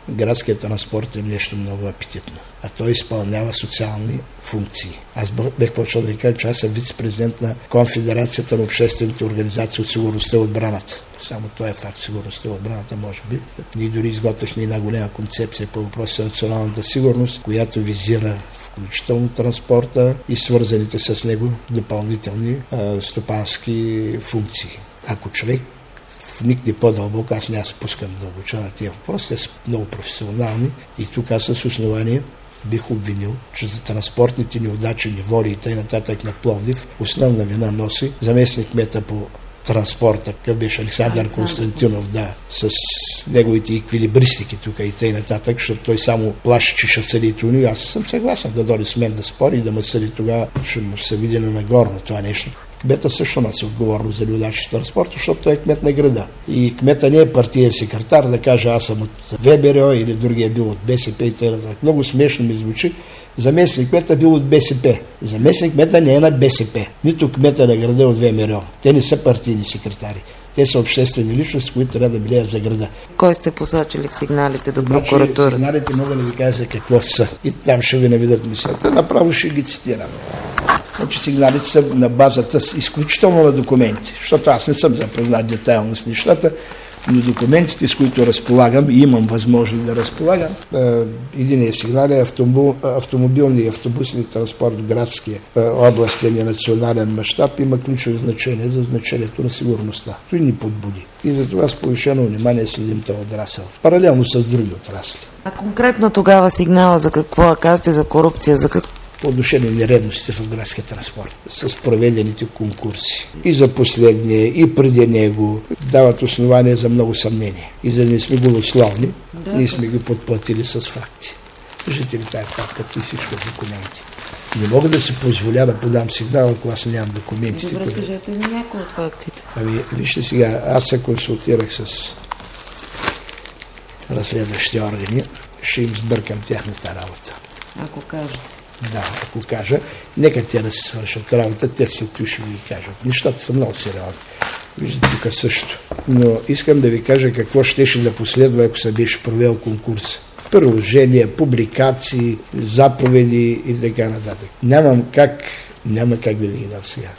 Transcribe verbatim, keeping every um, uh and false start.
градският транспорт е нещо много апетитно, а той изпълнява социални функции. Аз бех почел да ви кажа, че аз съм вице-президент на Конфедерацията на обществените организации от сигурността и отбраната. Само това е факт, сигурността и отбраната, може би. Ние дори изготвихме една голяма концепция по въпроса на националната сигурност, която визира включително транспорта и свързаните с него допълнителни а, стопански функции. Ако човек вникне по-дълбоко, аз няма се пускам дълбоча на тия въпроси, те са много професионални и тук аз с основание бих обвинил, че за транспортните неудачи, неволи и т.н. на Пловдив основна вина носи заместник кмета по транспорта, какъв беше Александър Константинов, да, с неговите еквилибристики тук и т.н., защото той само плаши, че ще съди туни. Аз съм съгласен да дойде с мен да спори и да ме съди тогава, ще му се види на нагорно това нещо. Кмета също носи отговорност за неудачи транспорта, защото той е кмет на града. И кмета не е партиен секретар, да каже аз съм от ВМРО или другия бил от БСП и т.н. Много смешно ми звучи. Заместник кмета бил от БСП. Заместник кмета не е на БСП. Нито кмета на града е от ВМРО. Те не са партийни секретари. Те са обществени личности, които трябва да билеят за града. Кой сте посочили в сигналите до прокуратурата? Сигналите мога да ви кажа какво са. И там ще ви наведат мисълта. Направо ще ги цитирам. Значи сигналите са на базата изключително на документи, защото аз не съм запознат детайлно с нещата, но документите, с които разполагам и имам възможност да разполагам, единият сигнал е автомобилния и автобусния транспорт в градския областен и национален мащаб има ключово значение за значението на сигурността. Той ни подбуди. И за това с повишено внимание следим този отрасъл. Паралелно с други отрасли. А конкретно тогава сигнала за какво? Казвате за корупция, за какво? По отношение на нередностите в градския транспорт, с проведените конкурси. И за последния, и преди него дават основания за много съмнения. И за да не сме голословни, да. Ние сме ги подплатили с факти. Виждате ли тая папка и всичко документи. Не мога да си позволя да подам сигнал, ако аз нямам документите. Добре, кажете ми някои от фактите. Ами, вижте сега, аз се консултирах с разследващи органи, ще им сбъркам тяхната работа. Ако кажете. Да, ако кажа, нека те да си свършат работа, те си tu ще ви кажат. Нещата са много сериозни. Виждате тук също. Но искам да ви кажа какво щеше да последва, ако се беше провел конкурс. Приложения, публикации, заповеди и така нататък. Нямам как, няма как да ви ги дам сега.